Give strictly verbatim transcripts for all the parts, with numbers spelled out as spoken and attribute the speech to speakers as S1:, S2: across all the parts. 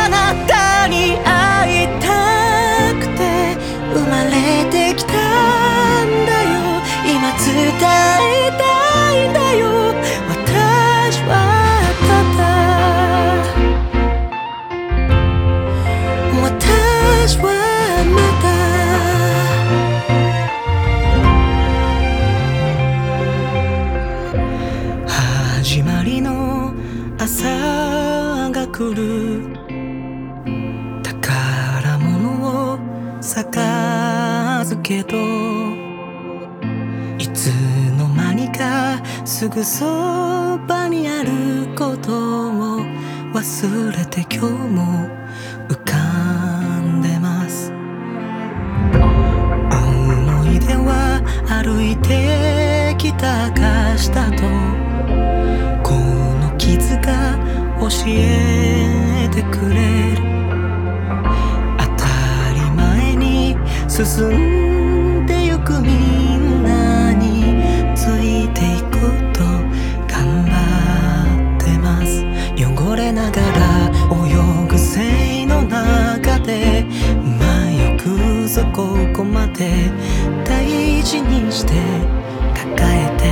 S1: あなたに会いたくて生まれてきたんだよ。今伝えたいんだよ。私はただ私はまた始まりの朝が来る。宝物を授けといつの間にかすぐそばにあることを忘れて今日も浮かんでます。思い出は歩いてきた証だとこの傷が教えてくれる。当たり前に進んでゆくみんなについていくと頑張ってます。汚れながら泳ぐ線の中で迷くぞここまで大事にして抱えて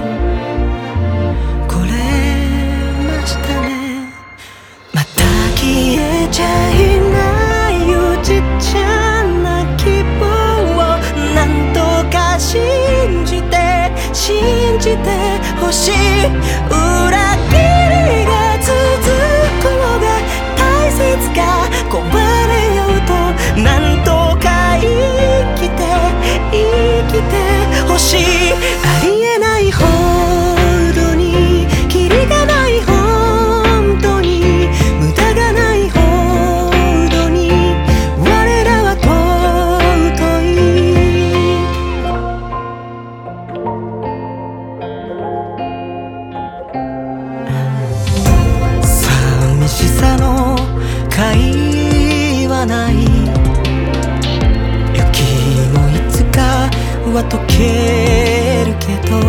S1: これましたね。また消えちゃいないよちっちゃな希望をなんとか信じて信じてほしい。裏切りが続くのが大切か壊れようとなんとか生きて生きてほしい。ありえないほどにキリがない本当に無駄がないほどに我らは尊い。寂しさの会はない雪もいつかは溶けるけど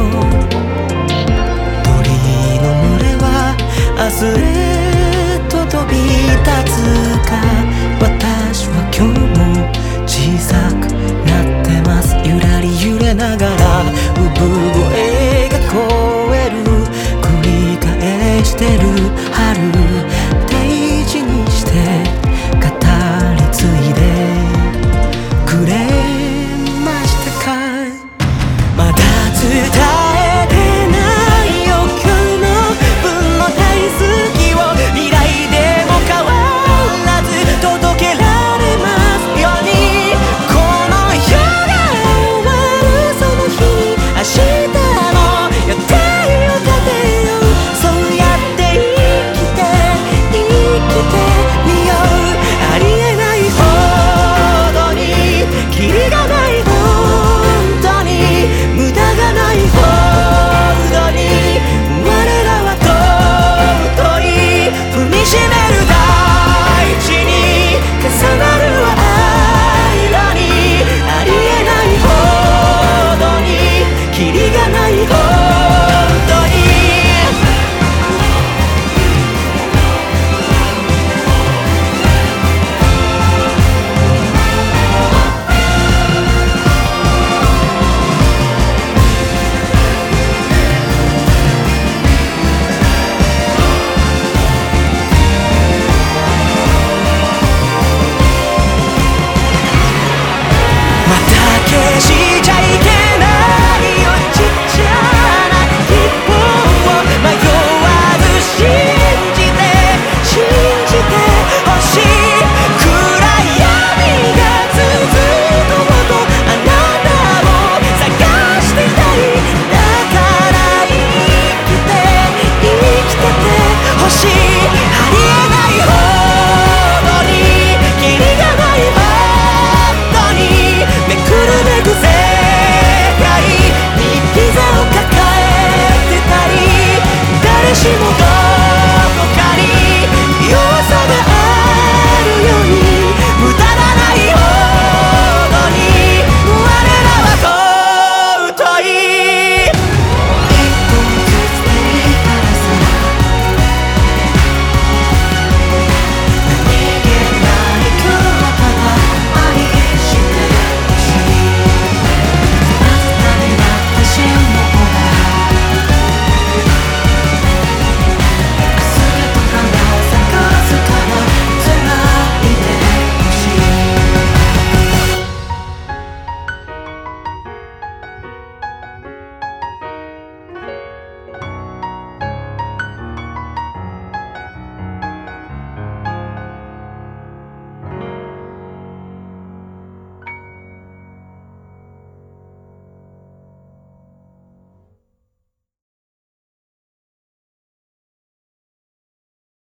S1: 鳥の群れは明日へと飛び立つか。